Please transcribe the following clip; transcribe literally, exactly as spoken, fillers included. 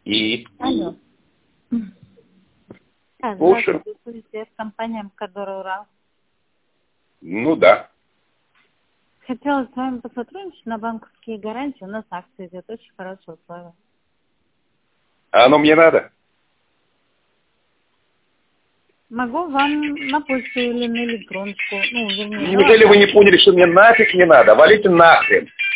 И? Алло. А, Слушаю. здравствуйте, компания МКД «Урал». Ну да. Хотела с вами посотрудничать на банковские гарантии. У нас акция идет, очень хорошие условия. А оно мне надо? Могу вам на почту или на электронку. Ну, вернее, Неужели на вы не поняли, что мне нафиг не надо? Валите нахрен.